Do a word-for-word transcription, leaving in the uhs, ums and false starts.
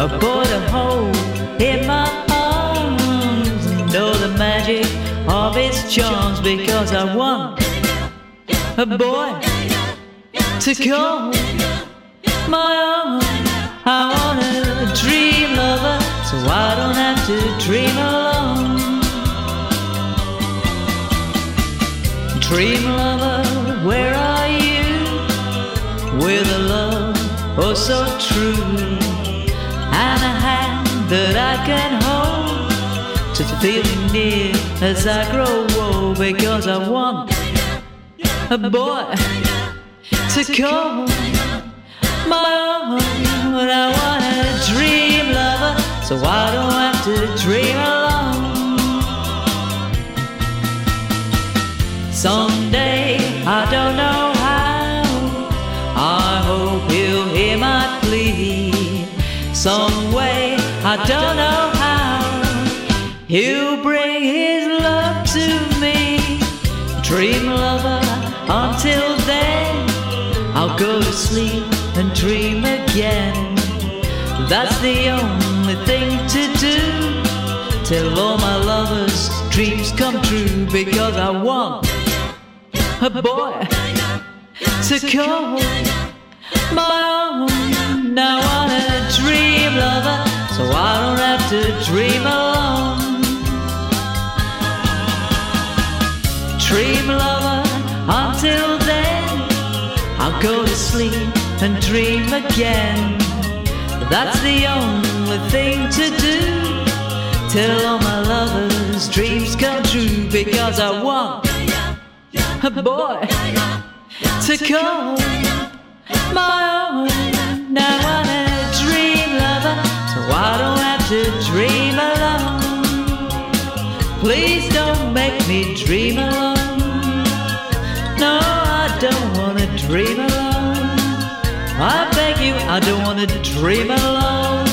a boy to hold in my arms, know the magic of his charms, because I want a boy to call my own. I want a dream lover, so I don't have to dream alone. Dream lover, where are you? With a love oh so true, and a hand that I can hold to feel you near as I grow old, because I want a boy to call my own. I want a dream lover, so I don't have to dream alone. Someday, I don't know how, I hope he'll hear my plea. Some way, I don't know how, he'll bring his love to me. Dream lover, until then I'll go to sleep and dream again. That's the only thing to do, till all my lovers' dreams come true, because I want a boy to call my own. I want a dream lover, so I don't have to dream alone. Dream lover, until then I'll go to sleep and dream again. That's the only thing to do, till all my lovers' dreams come true, because I want a boy to call my own. I want a dream lover, so I don't have to dream alone. Please don't make me dream alone. No, I don't want to dream alone. I beg you, I don't want to dream alone.